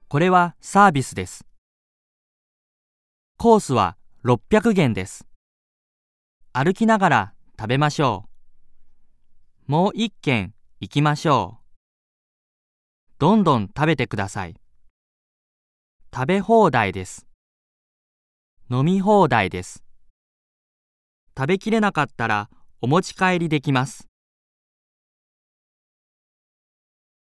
これはサービスです。コースは600元です。歩きながら食べましょう。もう一軒行きましょう。どんどん食べてください。食べ放題です。飲み放題です。食べきれなかったらお持ち帰りできます。